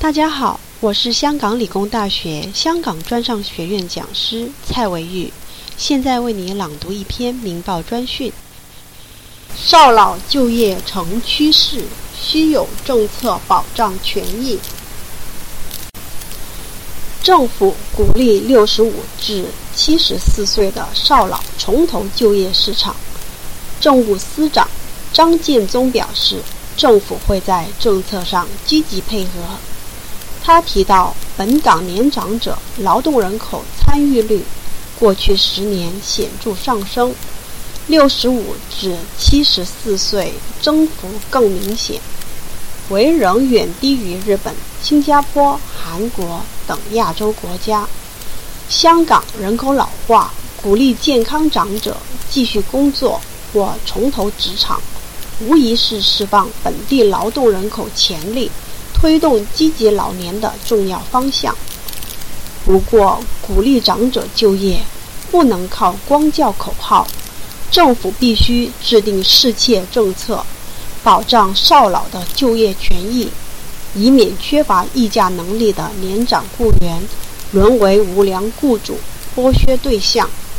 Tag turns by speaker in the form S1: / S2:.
S1: 大家好，我是香港理工大学香港专上学院讲师蔡维玉，现在为你朗读一篇明报专讯。少老就业成趋势，需有政策保障权益。政府鼓励65至74岁的少老重投就业市场。政务司长张建宗表示，政府会在政策上积极配合。他提到，本港年长者劳动人口参与率过去10年显著上升，65至74岁增幅更明显，为仍远低于日本、新加坡、韩国等亚洲国家。香港人口老化，鼓励健康长者继续工作或重投职场，无疑是释放本地劳动人口潜力，推动积极老年的重要方向。不过，鼓励长者就业不能靠光叫口号，政府必须制定适切政策，保障少老的就业权益，以免缺乏议价能力的年长雇员沦为无良雇主剥削对象。